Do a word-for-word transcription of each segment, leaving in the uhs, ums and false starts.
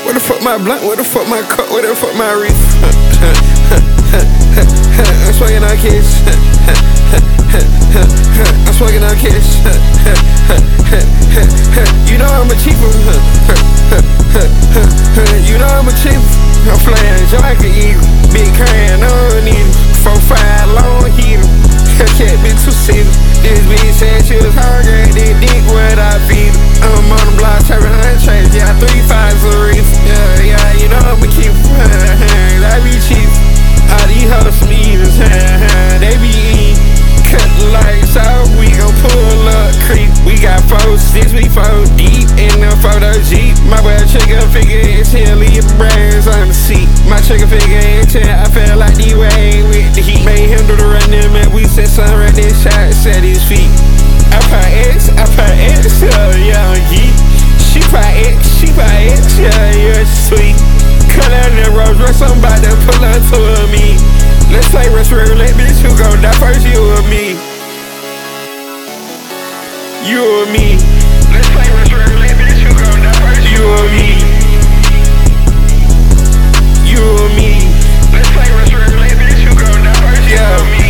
Where the fuck my blunt? Where the fuck my cup? Where the fuck my wreath? I'm swinging on kids. I'm swinging on kids. You know I'm a chief. You know I'm a chief. I'm flying so I can eat. Big crayon, I don't need it. Four, five, long heater. Cat been too silly. This bitch said she was hungry. They dick what I feed her. I'm on the block, trapping hundred trades. Yeah, three fives a reef. Yeah, yeah, you know I'm a keep. I be cheap. All these hoes some eaters. They be eating. Cut the lights out. We gon' pull up creep. We got four six, we four deep in the photo Jeep. My boy trigger figure is here. Leave your brains on the seat. My trigger figure is here. I feel like D-Wayne with the heat. Made him do the running, man. We said something right there. Shot set his feet. I put X, I put X, yeah, yeah, geek. She put X, she put X, yeah, you're sweet. Cut out that Rolls Royce, I'm about to pull up to me. Let's play Russian roulette, bitch, who gon' die first, you or me? You or me? Let's play Russian roulette, bitch, who gon' die first, you or me? You or me? Let's play Russian roulette, bitch, who gon' die first, you or me?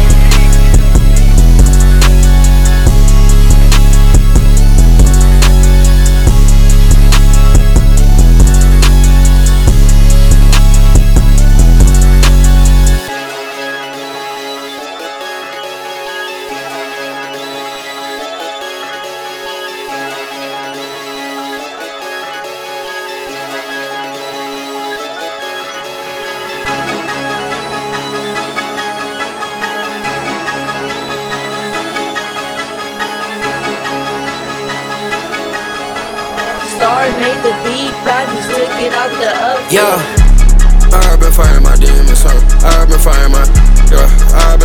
Star made the beat, I just took it out the oven. Yeah, I've been fighting my demons, so I've been fighting my, yeah, I've